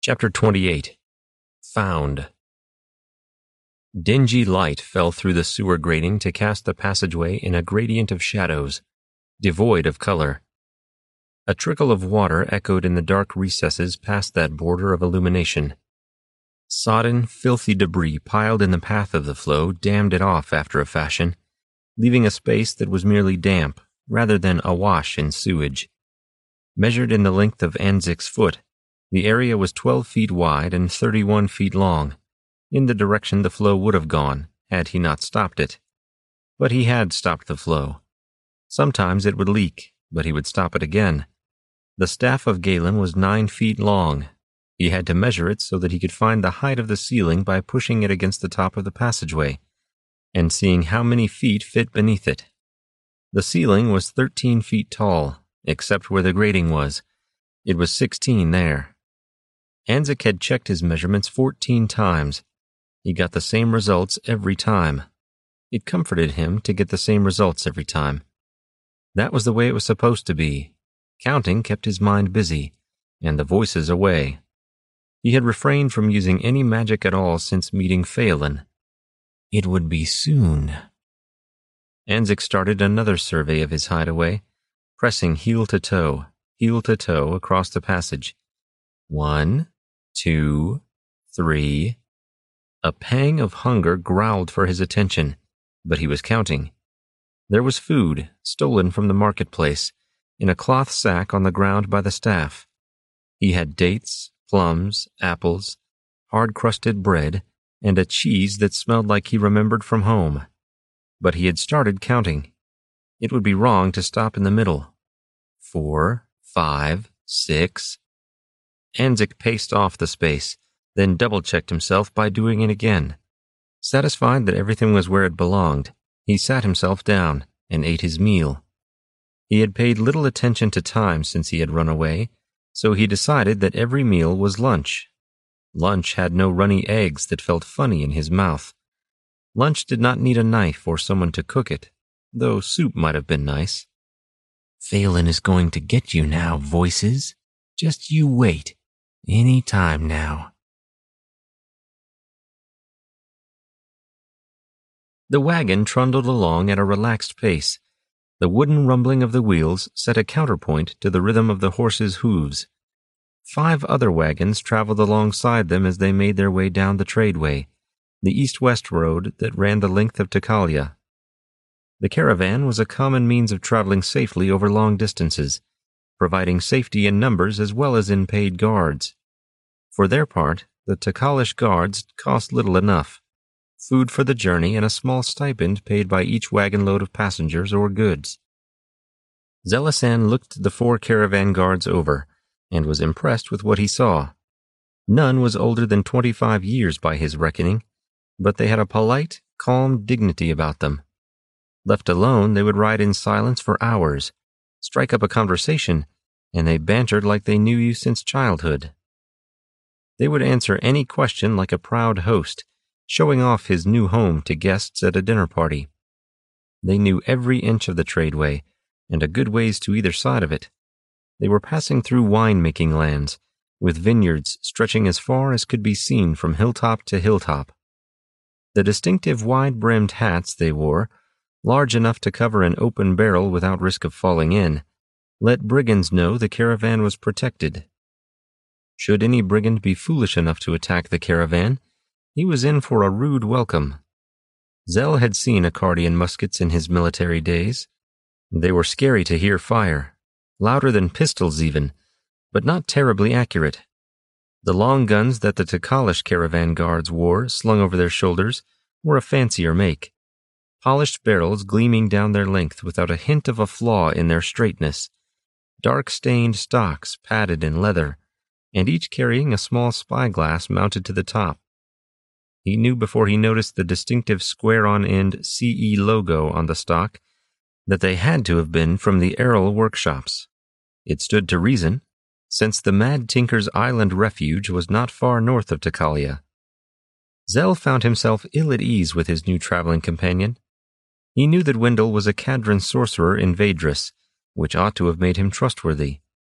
Chapter 28. Found. Dingy light fell through the sewer grating to cast the passageway in a gradient of shadows, devoid of color. A trickle of water echoed in the dark recesses past that border of illumination. Sodden, filthy debris piled in the path of the flow dammed it off after a fashion, leaving a space that was merely damp, rather than awash in sewage. Measured in the length of Anzic's foot, the area was 12 feet wide and 31 feet long, in the direction the flow would have gone had he not stopped it. But he had stopped the flow. Sometimes it would leak, but he would stop it again. The staff of Galen was 9 feet long. He had to measure it so that he could find the height of the ceiling by pushing it against the top of the passageway, and seeing how many feet fit beneath it. The ceiling was 13 feet tall, except where the grating was. It was 16 there. Anzic had checked his measurements 14 times. He got the same results every time. It comforted him to get the same results every time. That was the way it was supposed to be. Counting kept his mind busy, and the voices away. He had refrained from using any magic at all since meeting Phelan. It would be soon. Anzic started another survey of his hideaway, pressing heel to toe across the passage. 1, 2, 3. A pang of hunger growled for his attention, but he was counting. There was food, stolen from the marketplace, in a cloth sack on the ground by the staff. He had dates, plums, apples, hard-crusted bread, and a cheese that smelled like he remembered from home. But he had started counting. It would be wrong to stop in the middle. 4, 5, 6. Anzic paced off the space, then double-checked himself by doing it again. Satisfied that everything was where it belonged, he sat himself down and ate his meal. He had paid little attention to time since he had run away, so he decided that every meal was lunch. Lunch had no runny eggs that felt funny in his mouth. Lunch did not need a knife or someone to cook it, though soup might have been nice. Phelan is going to get you now, voices. Just you wait. Any time now. The wagon trundled along at a relaxed pace. The wooden rumbling of the wheels set a counterpoint to the rhythm of the horses' hooves. 5 other wagons traveled alongside them as they made their way down the tradeway, the east-west road that ran the length of Takalia. The caravan was a common means of traveling safely over long distances, providing safety in numbers as well as in paid guards. For their part, the Takalish guards cost little enough. Food for the journey and a small stipend paid by each wagon load of passengers or goods. Zelasan looked the 4 caravan guards over, and was impressed with what he saw. None was older than 25 years by his reckoning, but they had a polite, calm dignity about them. Left alone, they would ride in silence for hours, strike up a conversation, and they bantered like they knew you since childhood. They would answer any question like a proud host, showing off his new home to guests at a dinner party. They knew every inch of the tradeway, and a good ways to either side of it. They were passing through wine-making lands, with vineyards stretching as far as could be seen from hilltop to hilltop. The distinctive wide-brimmed hats they wore, large enough to cover an open barrel without risk of falling in, let brigands know the caravan was protected. Should any brigand be foolish enough to attack the caravan, he was in for a rude welcome. Zell had seen Accardian muskets in his military days. They were scary to hear fire, louder than pistols even, but not terribly accurate. The long guns that the Takalish caravan guards wore slung over their shoulders were a fancier make, polished barrels gleaming down their length without a hint of a flaw in their straightness, dark-stained stocks padded in leather, and each carrying a small spyglass mounted to the top. He knew before he noticed the distinctive square-on-end CE logo on the stock that they had to have been from the Errol workshops. It stood to reason, since the Mad Tinker's Island refuge was not far north of Takalia. Zell found himself ill at ease with his new traveling companion. He knew that Wendell was a Cadran sorcerer in Vadris, which ought to have made him trustworthy.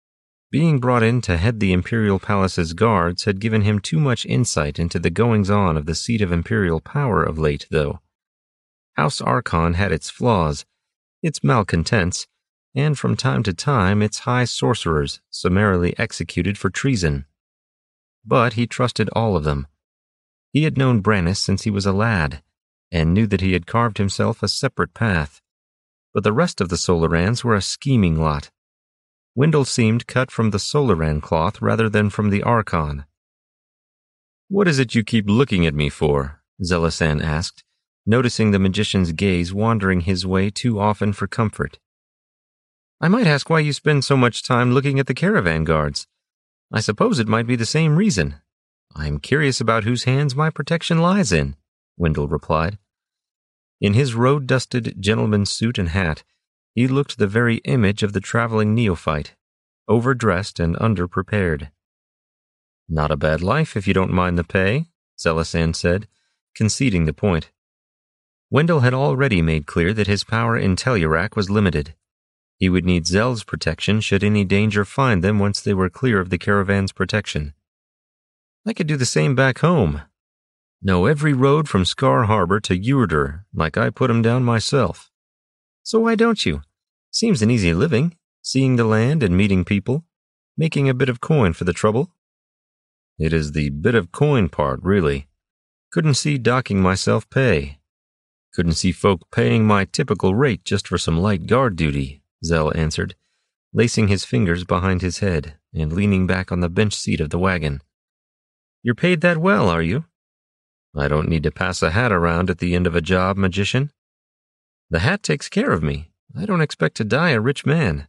Being brought in to head the Imperial Palace's guards had given him too much insight into the goings-on of the seat of imperial power of late, though. House Archon had its flaws, its malcontents, and from time to time its high sorcerers summarily executed for treason. But he trusted all of them. He had known Brannis since he was a lad, and knew that he had carved himself a separate path. But the rest of the Solarans were a scheming lot. Wendell seemed cut from the Solaran cloth rather than from the Archon. "What is it you keep looking at me for?" Zelasan asked, noticing the magician's gaze wandering his way too often for comfort. "I might ask why you spend so much time looking at the caravan guards. I suppose it might be the same reason. I am curious about whose hands my protection lies in," Wendell replied. In his road-dusted gentleman's suit and hat, he looked the very image of the traveling neophyte, overdressed and underprepared. "Not a bad life if you don't mind the pay," Zelasan said, conceding the point. Wendell had already made clear that his power in Tellurac was limited. He would need Zell's protection should any danger find them once they were clear of the caravan's protection. "I could do the same back home. Know every road from Scar Harbor to Yurdur, like I put 'em down myself." "So why don't you? Seems an easy living, seeing the land and meeting people, making a bit of coin for the trouble." "It is the bit of coin part, really. Couldn't see docking myself pay. Couldn't see folk paying my typical rate just for some light guard duty," Zell answered, lacing his fingers behind his head and leaning back on the bench seat of the wagon. "You're paid that well, are you?" "I don't need to pass a hat around at the end of a job, magician. The hat takes care of me. I don't expect to die a rich man."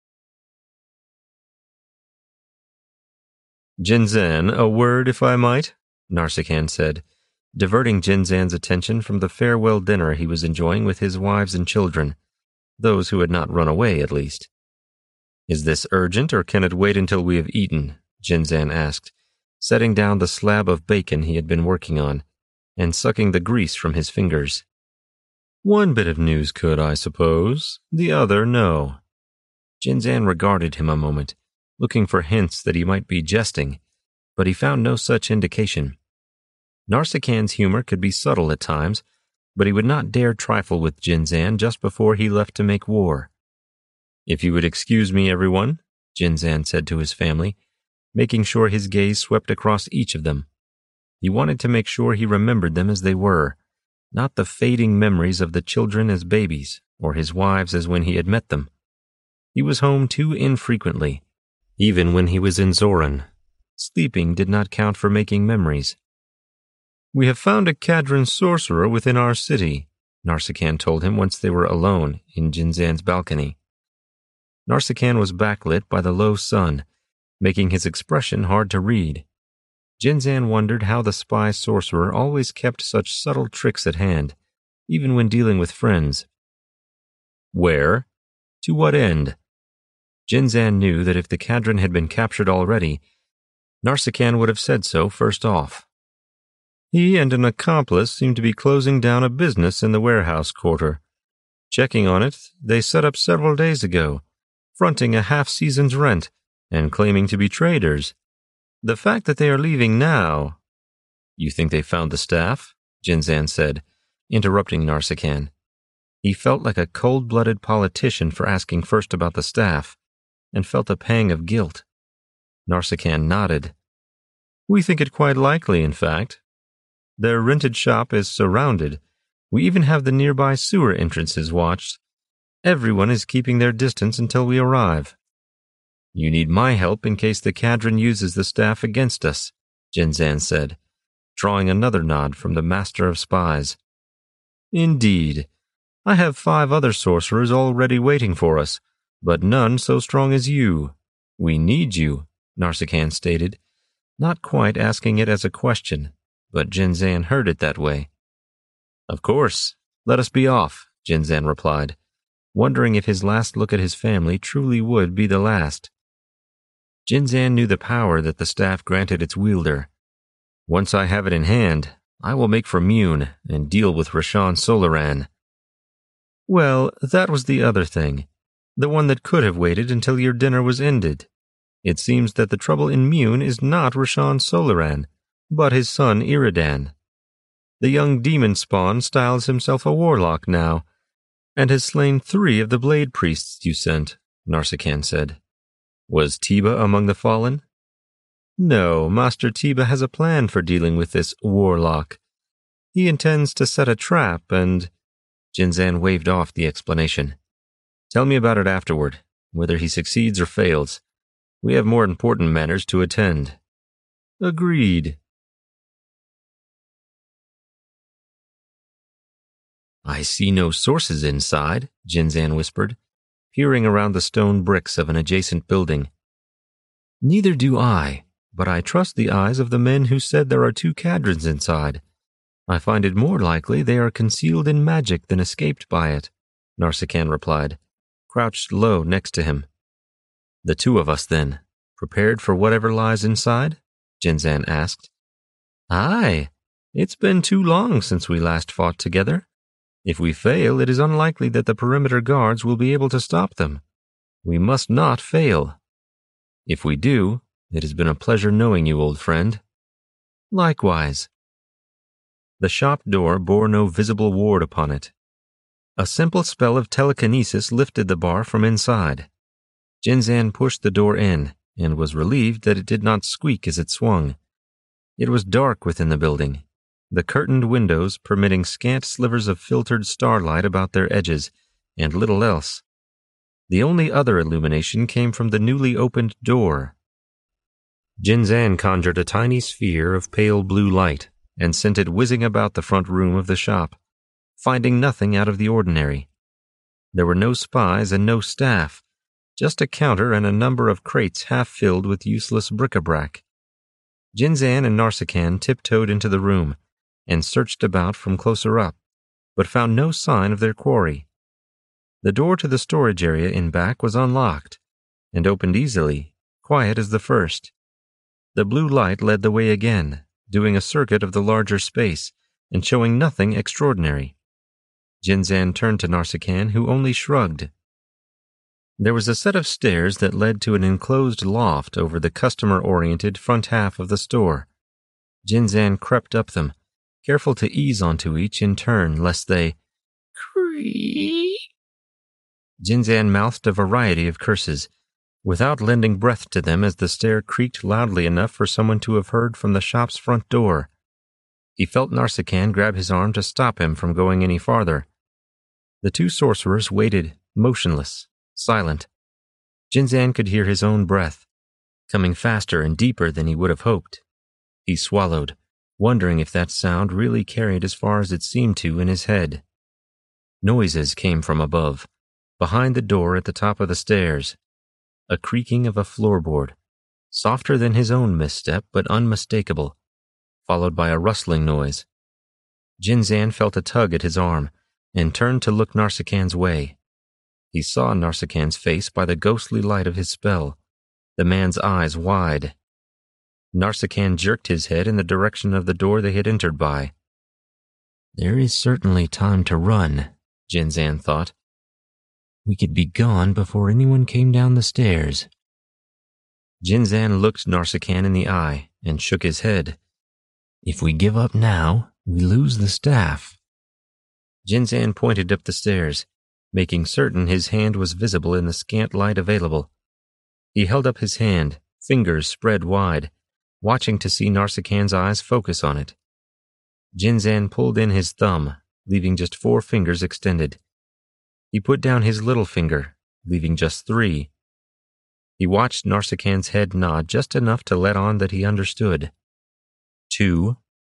"Jinzan, a word, if I might," Narsichan said, diverting Jinzan's attention from the farewell dinner he was enjoying with his wives and children, those who had not run away, at least. "Is this urgent, or can it wait until we have eaten?" Jinzan asked, setting down the slab of bacon he had been working on, and sucking the grease from his fingers. "One bit of news could, I suppose. The other, no." Jinzan regarded him a moment, looking for hints that he might be jesting, but he found no such indication. Narsichan's humor could be subtle at times, but he would not dare trifle with Jinzan just before he left to make war. "If you would excuse me, everyone," Jinzan said to his family, making sure his gaze swept across each of them. He wanted to make sure he remembered them as they were, not the fading memories of the children as babies, or his wives as when he had met them. He was home too infrequently, even when he was in Zoran. Sleeping did not count for making memories. "We have found a Kadran sorcerer within our city," Narsichan told him once they were alone in Jinzan's balcony. Narsichan was backlit by the low sun, making his expression hard to read. Jinzan wondered how the spy sorcerer always kept such subtle tricks at hand, even when dealing with friends. "Where? To what end?" Jinzan knew that if the Kadran had been captured already, Narsichan would have said so first off. "He and an accomplice seem to be closing down a business in the warehouse quarter. Checking on it, they set up several days ago, fronting a half-season's rent and claiming to be traders. The fact that they are leaving now—" "You think they found the staff?" Jinzan said, interrupting Narsichan. He felt like a cold-blooded politician for asking first about the staff, and felt a pang of guilt. Narsichan nodded. "We think it quite likely, in fact. Their rented shop is surrounded. We even have the nearby sewer entrances watched. Everyone is keeping their distance until we arrive." "You need my help in case the Kadran uses the staff against us," Jinzan said, drawing another nod from the master of spies. "Indeed. I have 5 other sorcerers already waiting for us, but none so strong as you. We need you," Narsichan stated, not quite asking it as a question, but Jinzan heard it that way. "Of course. Let us be off," Jinzan replied, wondering if his last look at his family truly would be the last. Jinzan knew the power that the staff granted its wielder. "Once I have it in hand, I will make for Mune and deal with Rashan Solaran." "Well, that was the other thing, the one that could have waited until your dinner was ended." It seems that the trouble in Mune is not Rashan Solaran, but his son Iridan. The young demon spawn styles himself a warlock now, and has slain 3 of the blade priests you sent, Narsakan said. Was Tiba among the fallen? No, Master Tiba has a plan for dealing with this warlock. He intends to set a trap and... Jinzan waved off the explanation. Tell me about it afterward, whether he succeeds or fails. We have more important matters to attend. Agreed. I see no sources inside, Jinzan whispered, peering around the stone bricks of an adjacent building. Neither do I, but I trust the eyes of the men who said there are 2 Cadrons inside. I find it more likely they are concealed in magic than escaped by it, Narsakan replied, crouched low next to him. The 2 of us, then, prepared for whatever lies inside? Jinzan asked. Aye, it's been too long since we last fought together. If we fail, it is unlikely that the perimeter guards will be able to stop them. We must not fail. If we do, it has been a pleasure knowing you, old friend. Likewise. The shop door bore no visible ward upon it. A simple spell of telekinesis lifted the bar from inside. Jinzan pushed the door in, and was relieved that it did not squeak as it swung. It was dark within the building, the curtained windows permitting scant slivers of filtered starlight about their edges, and little else. The only other illumination came from the newly opened door. Jinzan conjured a tiny sphere of pale blue light and sent it whizzing about the front room of the shop, finding nothing out of the ordinary. There were no spies and no staff, just a counter and a number of crates half filled with useless bric-a-brac. Jinzan and Narsakan tiptoed into the room and searched about from closer up, but found no sign of their quarry. The door to the storage area in back was unlocked, and opened easily, quiet as the first. The blue light led the way again, doing a circuit of the larger space, and showing nothing extraordinary. Jinzan turned to Narsakan, who only shrugged. There was a set of stairs that led to an enclosed loft over the customer-oriented front half of the store. Jinzan crept up them, careful to ease onto each in turn lest they creak. Jinzan mouthed a variety of curses, without lending breath to them as the stair creaked loudly enough for someone to have heard from the shop's front door. He felt Narsakan grab his arm to stop him from going any farther. The 2 sorcerers waited, motionless, silent. Jinzan could hear his own breath, coming faster and deeper than he would have hoped. He swallowed, wondering if that sound really carried as far as it seemed to in his head. Noises came from above, behind the door at the top of the stairs. A creaking of a floorboard, softer than his own misstep but unmistakable, followed by a rustling noise. Jinzan felt a tug at his arm and turned to look Narsakan's way. He saw Narsakan's face by the ghostly light of his spell, the man's eyes wide. Narsakan jerked his head in the direction of the door they had entered by. There is certainly time to run, Jinzan thought. We could be gone before anyone came down the stairs. Jinzan looked Narsakan in the eye and shook his head. If we give up now, we lose the staff. Jinzan pointed up the stairs, making certain his hand was visible in the scant light available. He held up his hand, fingers spread wide, watching to see Narsakan's eyes focus on it. Jinzan pulled in his thumb, leaving just 4 fingers extended. He put down his little finger, leaving just 3. He watched Narsakan's head nod just enough to let on that he understood. 2.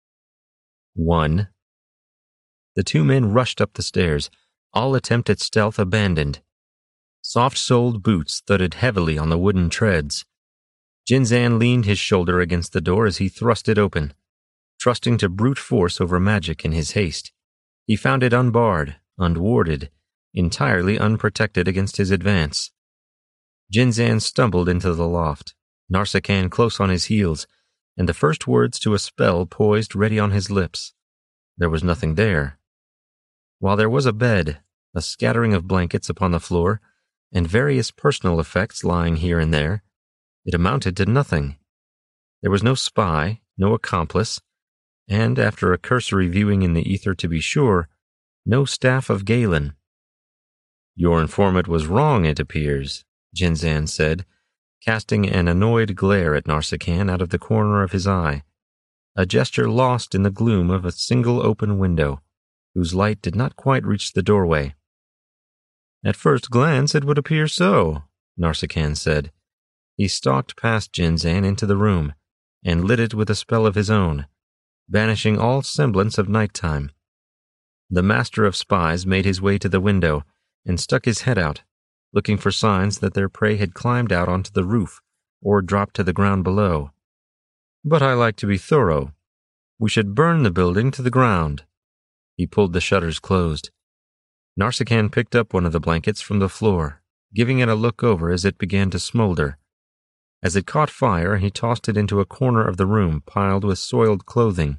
1. The 2 men rushed up the stairs, all attempt at stealth abandoned. Soft-soled boots thudded heavily on the wooden treads. Jinzan leaned his shoulder against the door as he thrust it open, trusting to brute force over magic in his haste. He found it unbarred, unwarded, entirely unprotected against his advance. Jinzan stumbled into the loft, Narsakan close on his heels, and the first words to a spell poised ready on his lips. There was nothing there. While there was a bed, a scattering of blankets upon the floor, and various personal effects lying here and there, It amounted to nothing. There was no spy, no accomplice, and, after a cursory viewing in the ether to be sure, no staff of Galen. "Your informant was wrong, it appears," Jinzan said, casting an annoyed glare at Narsichan out of the corner of his eye, a gesture lost in the gloom of a single open window, whose light did not quite reach the doorway. "At first glance it would appear so," Narsichan said. He stalked past Jinzan into the room, and lit it with a spell of his own, banishing all semblance of nighttime. The master of spies made his way to the window and stuck his head out, looking for signs that their prey had climbed out onto the roof or dropped to the ground below. "But I like to be thorough. We should burn the building to the ground." He pulled the shutters closed. Narsichan picked up one of the blankets from the floor, giving it a look over as it began to smolder. As it caught fire, he tossed it into a corner of the room piled with soiled clothing.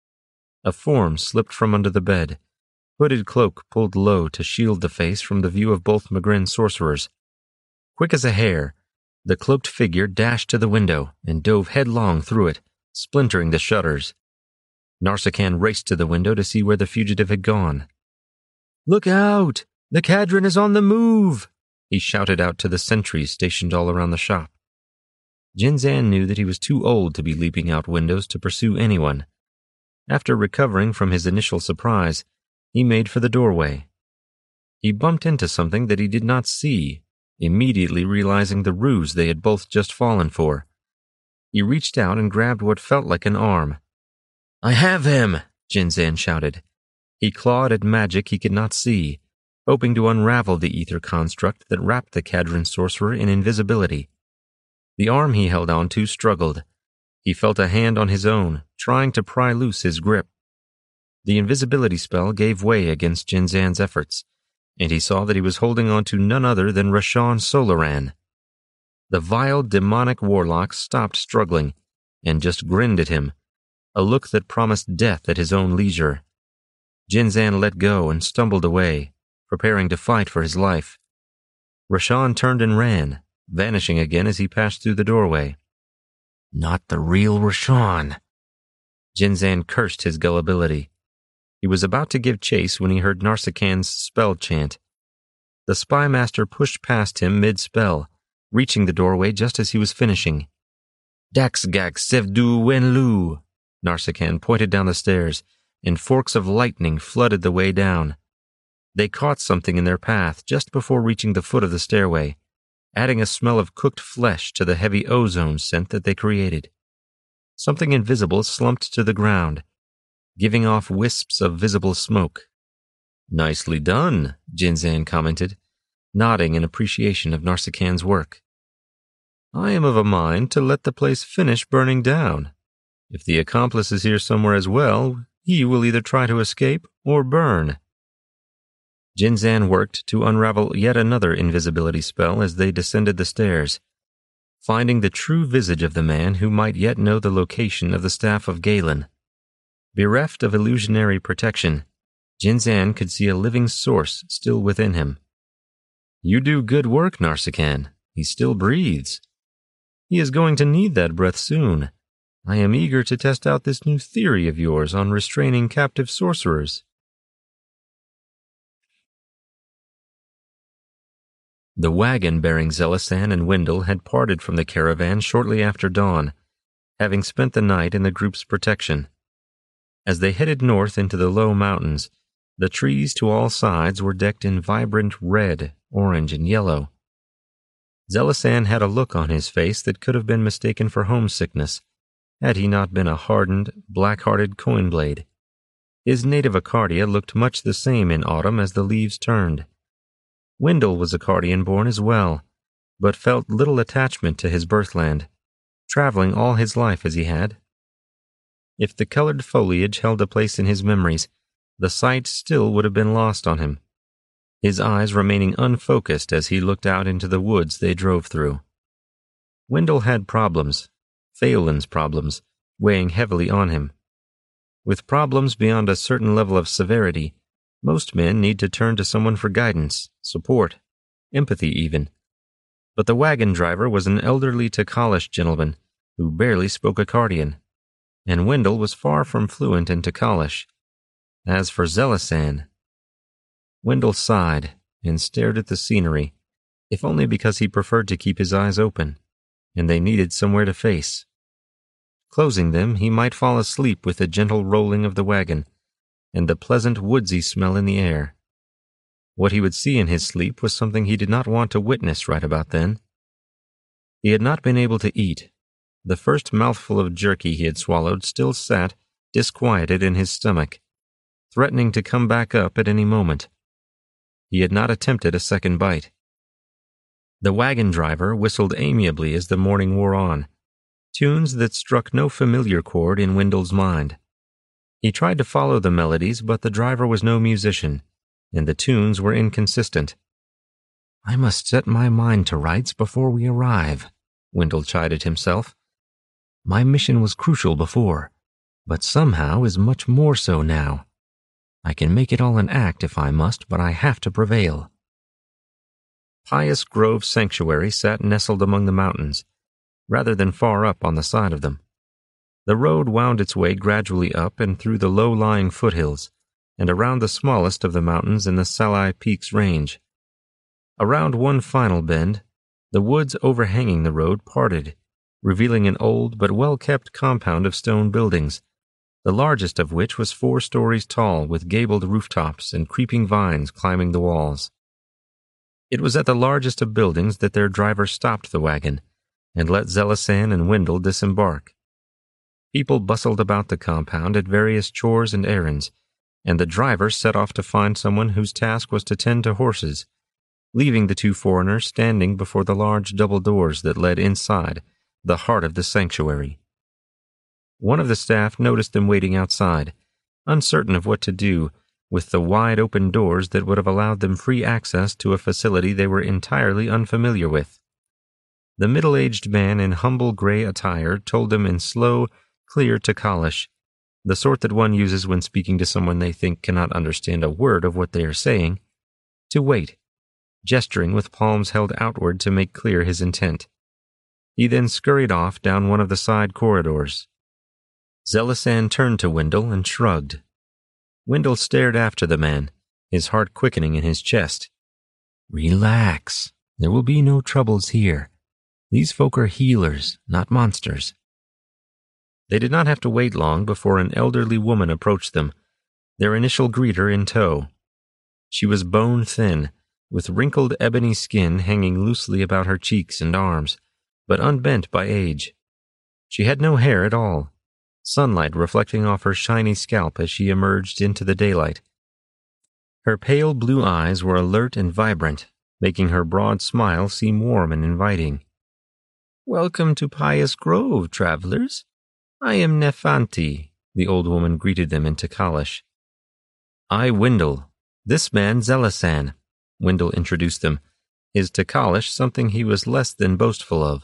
A form slipped from under the bed, hooded cloak pulled low to shield the face from the view of both Magrin sorcerers. Quick as a hare, the cloaked figure dashed to the window and dove headlong through it, splintering the shutters. Narsichan raced to the window to see where the fugitive had gone. "Look out! The Kharadron is on the move!" he shouted out to the sentries stationed all around the shop. Jinzan knew that he was too old to be leaping out windows to pursue anyone. After recovering from his initial surprise, he made for the doorway. He bumped into something that he did not see, immediately realizing the ruse they had both just fallen for. He reached out and grabbed what felt like an arm. "I have him!" Jinzan shouted. He clawed at magic he could not see, hoping to unravel the ether construct that wrapped the Kharadron sorcerer in invisibility. The arm he held on to struggled. He felt a hand on his own, trying to pry loose his grip. The invisibility spell gave way against Jinzan's efforts, and he saw that he was holding on to none other than Rashawn Solaran. The vile demonic warlock stopped struggling and just grinned at him, a look that promised death at his own leisure. Jinzan let go and stumbled away, preparing to fight for his life. Rashawn turned and ran, vanishing again as he passed through the doorway. Not the real Rashawn. Jinzan cursed his gullibility. He was about to give chase when he heard Narsichan's spell chant. The spy master pushed past him mid-spell, reaching the doorway just as he was finishing. "Daxgak Sevdu Wenlu!" Narsichan pointed down the stairs, and forks of lightning flooded the way down. They caught something in their path just before reaching the foot of the stairway, adding a smell of cooked flesh to the heavy ozone scent that they created. Something invisible slumped to the ground, giving off wisps of visible smoke. "Nicely done," Jinzan commented, nodding in appreciation of Narsichan's work. "I am of a mind to let the place finish burning down. If the accomplice is here somewhere as well, he will either try to escape or burn." Jinzan worked to unravel yet another invisibility spell as they descended the stairs, finding the true visage of the man who might yet know the location of the staff of Galen. Bereft of illusionary protection, Jinzan could see a living source still within him. "You do good work, Narsichan. He still breathes. He is going to need that breath soon. I am eager to test out this new theory of yours on restraining captive sorcerers." The wagon bearing Zelisan and Wendell had parted from the caravan shortly after dawn, having spent the night in the group's protection. As they headed north into the low mountains, the trees to all sides were decked in vibrant red, orange, and yellow. Zelisan had a look on his face that could have been mistaken for homesickness, had he not been a hardened, black-hearted coinblade. His native Akardia looked much the same in autumn as the leaves turned. Wendell was Akardian-born as well, but felt little attachment to his birthland, traveling all his life as he had. If the colored foliage held a place in his memories, the sight still would have been lost on him, his eyes remaining unfocused as he looked out into the woods they drove through. Wendell had problems, Phelan's problems, weighing heavily on him. With problems beyond a certain level of severity, most men need to turn to someone for guidance, support, empathy even. But the wagon driver was an elderly Takalish gentleman who barely spoke Akkadian, and Wendell was far from fluent in Takalish. As for Zelasan, Wendell sighed and stared at the scenery, if only because he preferred to keep his eyes open, and they needed somewhere to face. Closing them, he might fall asleep with the gentle rolling of the wagon and the pleasant woodsy smell in the air. What he would see in his sleep was something he did not want to witness right about then. He had not been able to eat. The first mouthful of jerky he had swallowed still sat, disquieted in his stomach, threatening to come back up at any moment. He had not attempted a second bite. The wagon driver whistled amiably as the morning wore on, tunes that struck no familiar chord in Wendell's mind. He tried to follow the melodies, but the driver was no musician, and the tunes were inconsistent. "I must set my mind to rights before we arrive," Wendell chided himself. "My mission was crucial before, but somehow is much more so now. I can make it all an act if I must, but I have to prevail." Pious Grove Sanctuary sat nestled among the mountains, rather than far up on the side of them. The road wound its way gradually up and through the low-lying foothills, and around the smallest of the mountains in the Salai Peaks range. Around one final bend, the woods overhanging the road parted, revealing an old but well-kept compound of stone buildings, the largest of which was 4 stories tall with gabled rooftops and creeping vines climbing the walls. It was at the largest of buildings that their driver stopped the wagon and let Zelasan and Wendell disembark. People bustled about the compound at various chores and errands, and the driver set off to find someone whose task was to tend to horses, leaving the 2 foreigners standing before the large double doors that led inside, the heart of the sanctuary. One of the staff noticed them waiting outside, uncertain of what to do with the wide-open doors that would have allowed them free access to a facility they were entirely unfamiliar with. The middle-aged man in humble gray attire told them in slow, clear Takalish, the sort that one uses when speaking to someone they think cannot understand a word of what they are saying, to wait, gesturing with palms held outward to make clear his intent. He then scurried off down one of the side corridors. Zelasan turned to Wendell and shrugged. Wendell stared after the man, his heart quickening in his chest. "Relax. There will be no troubles here. These folk are healers, not monsters." They did not have to wait long before an elderly woman approached them, their initial greeter in tow. She was bone-thin, with wrinkled ebony skin hanging loosely about her cheeks and arms, but unbent by age. She had no hair at all, sunlight reflecting off her shiny scalp as she emerged into the daylight. Her pale blue eyes were alert and vibrant, making her broad smile seem warm and inviting. "Welcome to Pious Grove, travelers. I am Nefanti," the old woman greeted them in Takalish. "I, Wendell. This man, Zelasan," Wendell introduced them, his Takalish something he was less than boastful of.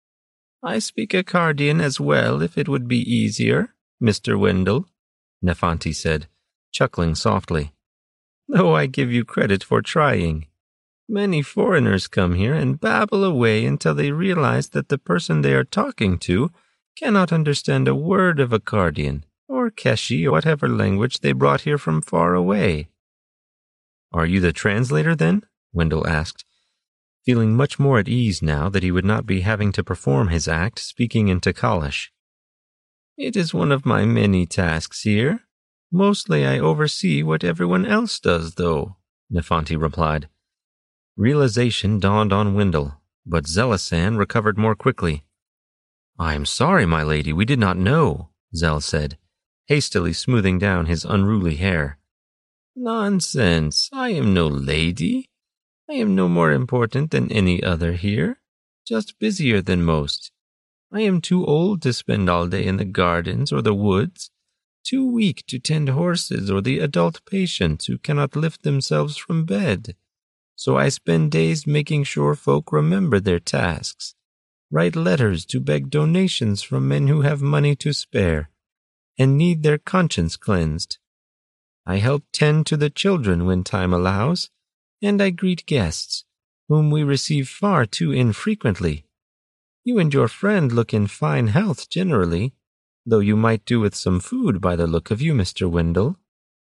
"I speak Akkadian as well, if it would be easier, Mr. Wendell," Nefanti said, chuckling softly. "Though I give you credit for trying. Many foreigners come here and babble away until they realize that the person they are talking to cannot understand a word of Akkadian, or Keshi, or whatever language they brought here from far away." "Are you the translator, then?" Wendell asked, feeling much more at ease now that he would not be having to perform his act speaking in Takalish. "It is one of my many tasks here. Mostly I oversee what everyone else does, though," Nefanti replied. Realization dawned on Wendell, but Zelasan recovered more quickly. "I am sorry, my lady, we did not know," Zel said, hastily smoothing down his unruly hair. "Nonsense, I am no lady. I am no more important than any other here, just busier than most. I am too old to spend all day in the gardens or the woods, too weak to tend horses or the adult patients who cannot lift themselves from bed. So I spend days making sure folk remember their tasks, write letters to beg donations from men who have money to spare and need their conscience cleansed. I help tend to the children when time allows, and I greet guests, whom we receive far too infrequently. You and your friend look in fine health generally, though you might do with some food by the look of you, Mr. Wendell."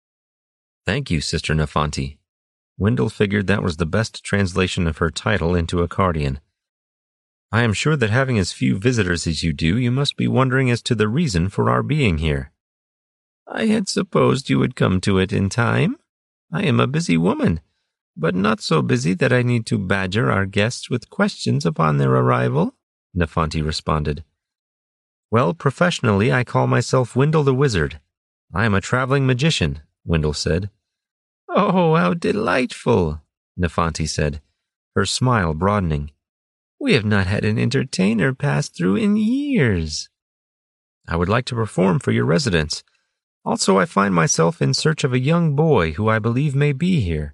"Thank you, Sister Nefanti." Wendell figured that was the best translation of her title into Akkadian. "I am sure that having as few visitors as you do, you must be wondering as to the reason for our being here." "I had supposed you would come to it in time. I am a busy woman, but not so busy that I need to badger our guests with questions upon their arrival," Nefanti responded. "Well, professionally, I call myself Wendell the Wizard. I am a traveling magician," Wendell said. "Oh, how delightful," Nefanti said, her smile broadening. "We have not had an entertainer pass through in years." "I would like to perform for your residence. Also, I find myself in search of a young boy who I believe may be here."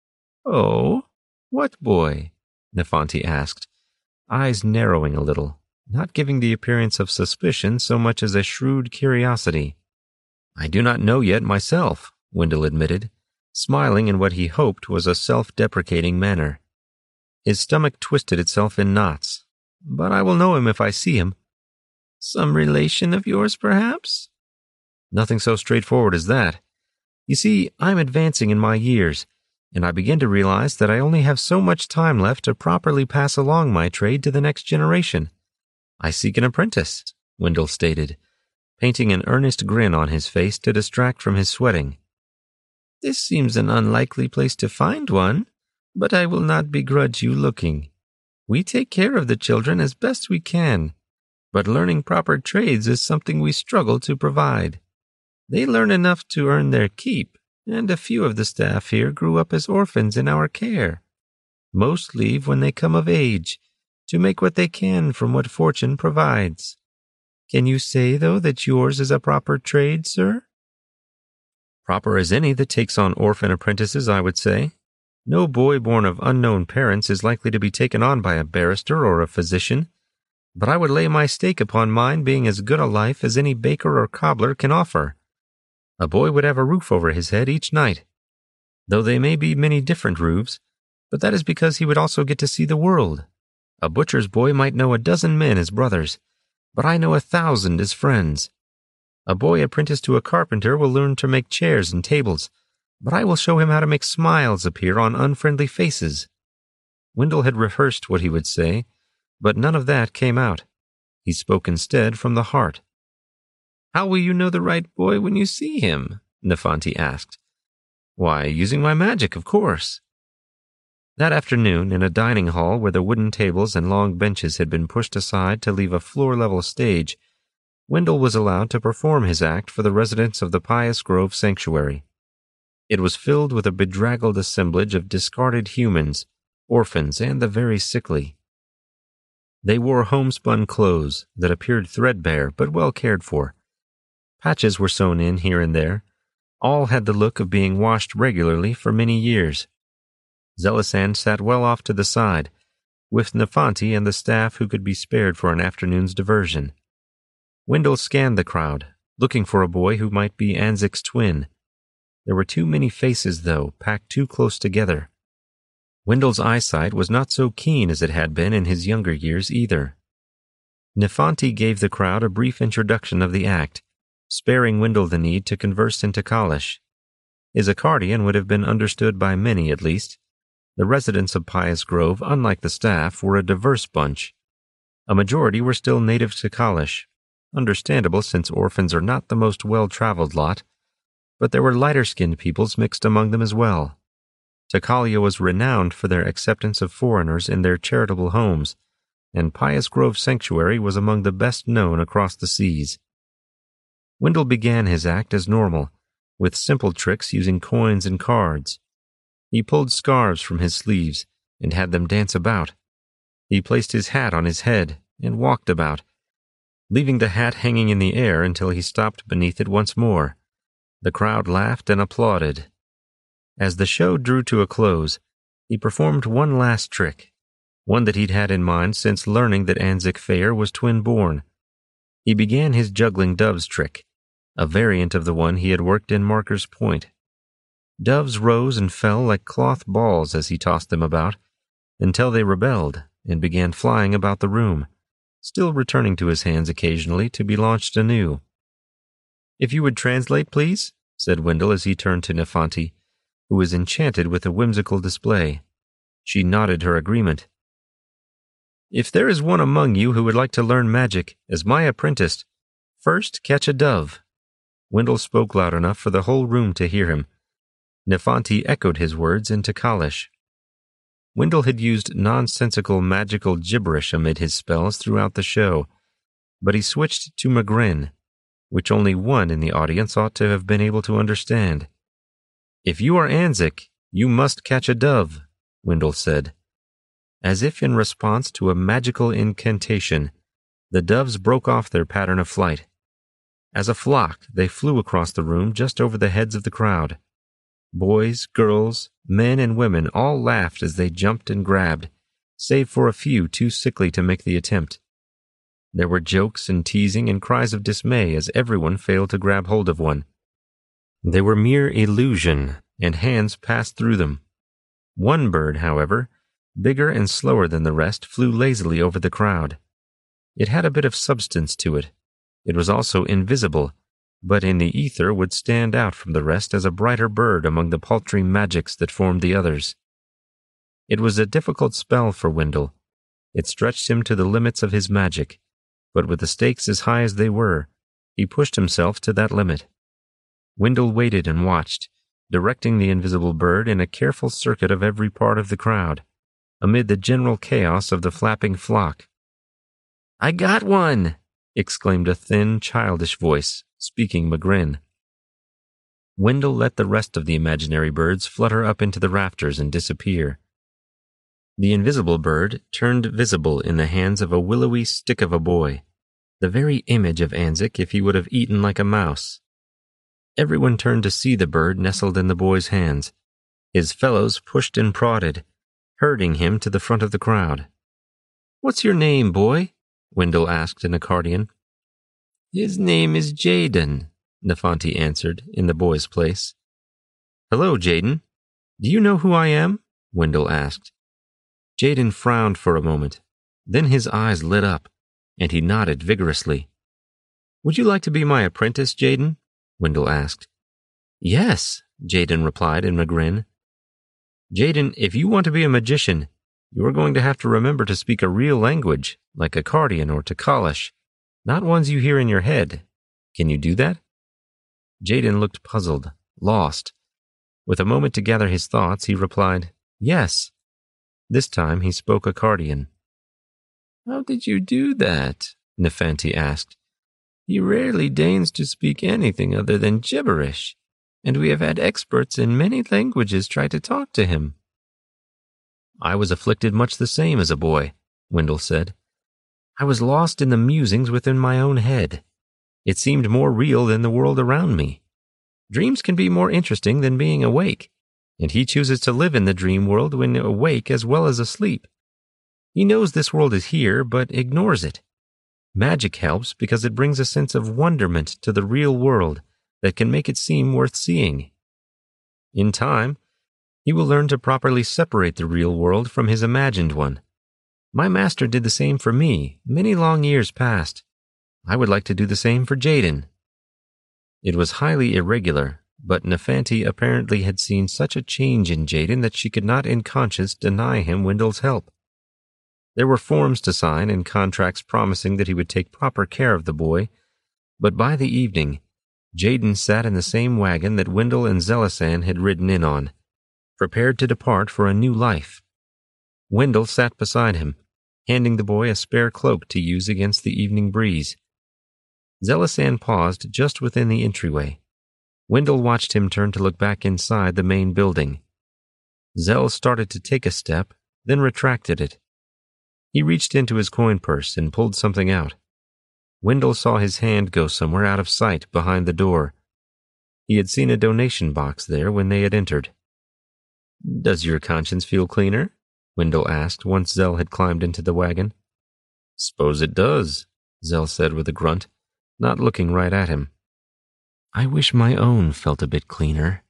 "Oh, what boy?" Nefanti asked, eyes narrowing a little, not giving the appearance of suspicion so much as a shrewd curiosity. "I do not know yet myself," Wendell admitted, smiling in what he hoped was a self-deprecating manner. His stomach twisted itself in knots. "But I will know him if I see him." "Some relation of yours, perhaps?" "Nothing so straightforward as that. You see, I'm advancing in my years, and I begin to realize that I only have so much time left to properly pass along my trade to the next generation. I seek an apprentice," Wendell stated, painting an earnest grin on his face to distract from his sweating. "This seems an unlikely place to find one, but I will not begrudge you looking. We take care of the children as best we can, but learning proper trades is something we struggle to provide. They learn enough to earn their keep, and a few of the staff here grew up as orphans in our care. Most leave when they come of age, to make what they can from what fortune provides. Can you say, though, that yours is a proper trade, sir?" "Proper as any that takes on orphan apprentices, I would say. No boy born of unknown parents is likely to be taken on by a barrister or a physician, but I would lay my stake upon mine being as good a life as any baker or cobbler can offer. A boy would have a roof over his head each night, though they may be many different roofs, but that is because he would also get to see the world. A butcher's boy might know a dozen men as brothers, but I know 1,000 as friends. A boy apprenticed to a carpenter will learn to make chairs and tables, but I will show him how to make smiles appear on unfriendly faces." Wendell had rehearsed what he would say, but none of that came out. He spoke instead from the heart. "How will you know the right boy when you see him?" Nefanti asked. "Why, using my magic, of course." That afternoon, in a dining hall where the wooden tables and long benches had been pushed aside to leave a floor-level stage, Wendell was allowed to perform his act for the residents of the Pious Grove Sanctuary. It was filled with a bedraggled assemblage of discarded humans, orphans, and the very sickly. They wore homespun clothes that appeared threadbare but well cared for. Patches were sewn in here and there. All had the look of being washed regularly for many years. Zelisand sat well off to the side, with Nefanti and the staff who could be spared for an afternoon's diversion. Wendell scanned the crowd, looking for a boy who might be Anzik's twin. There were too many faces, though, packed too close together. Wendell's eyesight was not so keen as it had been in his younger years either. Nefanti gave the crowd a brief introduction of the act, sparing Wendell the need to converse in Takalish. His Akkadian would have been understood by many at least. The residents of Pious Grove, unlike the staff, were a diverse bunch. A majority were still native Takalish, understandable since orphans are not the most well-traveled lot, but there were lighter-skinned peoples mixed among them as well. Takalia was renowned for their acceptance of foreigners in their charitable homes, and Pious Grove Sanctuary was among the best known across the seas. Wendell began his act as normal, with simple tricks using coins and cards. He pulled scarves from his sleeves and had them dance about. He placed his hat on his head and walked about, leaving the hat hanging in the air until he stopped beneath it once more. The crowd laughed and applauded. As the show drew to a close, he performed one last trick, one that he'd had in mind since learning that Anzik Fair was twin-born. He began his juggling doves trick, a variant of the one he had worked in Marker's Point. Doves rose and fell like cloth balls as he tossed them about, until they rebelled and began flying about the room, still returning to his hands occasionally to be launched anew. "If you would translate, please," said Wendell as he turned to Nefanti, who was enchanted with the whimsical display. She nodded her agreement. "If there is one among you who would like to learn magic as my apprentice, first catch a dove." Wendell spoke loud enough for the whole room to hear him. Nefanti echoed his words into Kalish. Wendell had used nonsensical magical gibberish amid his spells throughout the show, but he switched to Magrin, which only one in the audience ought to have been able to understand. "If you are Anzik, you must catch a dove," Wendell said. As if in response to a magical incantation, the doves broke off their pattern of flight. As a flock, they flew across the room just over the heads of the crowd. Boys, girls, men, and women all laughed as they jumped and grabbed, save for a few too sickly to make the attempt. There were jokes and teasing and cries of dismay as everyone failed to grab hold of one. They were mere illusion, and hands passed through them. One bird, however, bigger and slower than the rest, flew lazily over the crowd. It had a bit of substance to it. It was also invisible, but in the ether would stand out from the rest as a brighter bird among the paltry magics that formed the others. It was a difficult spell for Wendell. It stretched him to the limits of his magic, but with the stakes as high as they were, he pushed himself to that limit. Wendell waited and watched, directing the invisible bird in a careful circuit of every part of the crowd, amid the general chaos of the flapping flock. "I got one!" exclaimed a thin, childish voice, speaking Magrin. Wendell let the rest of the imaginary birds flutter up into the rafters and disappear. The invisible bird turned visible in the hands of a willowy stick of a boy, the very image of Anzik if he would have eaten like a mouse. Everyone turned to see the bird nestled in the boy's hands. His fellows pushed and prodded, herding him to the front of the crowd. "What's your name, boy?" Wendell asked in Akkadian. "His name is Jaden," Nefanti answered, in the boy's place. "Hello, Jaden. Do you know who I am?" Wendell asked. Jaden frowned for a moment. Then his eyes lit up, and he nodded vigorously. "Would you like to be my apprentice, Jaden?" Wendell asked. "Yes," Jaden replied in Magrin. "Jaden, if you want to be a magician, you are going to have to remember to speak a real language, like Akkadian or Takalish, not ones you hear in your head. Can you do that?" Jaden looked puzzled, lost. With a moment to gather his thoughts, he replied, "Yes." This time he spoke Akkadian. "How did you do that?" Nefanti asked. "He rarely deigns to speak anything other than gibberish, and we have had experts in many languages try to talk to him." "I was afflicted much the same as a boy," Wendell said. "I was lost in the musings within my own head. It seemed more real than the world around me. Dreams can be more interesting than being awake, and he chooses to live in the dream world when awake as well as asleep. He knows this world is here, but ignores it. Magic helps because it brings a sense of wonderment to the real world that can make it seem worth seeing. In time, he will learn to properly separate the real world from his imagined one. My master did the same for me many long years past. I would like to do the same for Jaden." It was highly irregular, but Nefanti apparently had seen such a change in Jaden that she could not in conscience deny him Wendell's help. There were forms to sign and contracts promising that he would take proper care of the boy, but by the evening, Jaden sat in the same wagon that Wendell and Zelasan had ridden in on, prepared to depart for a new life. Wendell sat beside him, handing the boy a spare cloak to use against the evening breeze. Zelasan paused just within the entryway. Wendell watched him turn to look back inside the main building. Zell started to take a step, then retracted it. He reached into his coin purse and pulled something out. Wendell saw his hand go somewhere out of sight behind the door. He had seen a donation box there when they had entered. "Does your conscience feel cleaner?" Wendell asked once Zell had climbed into the wagon. "Suppose it does," Zell said with a grunt, not looking right at him. "I wish my own felt a bit cleaner."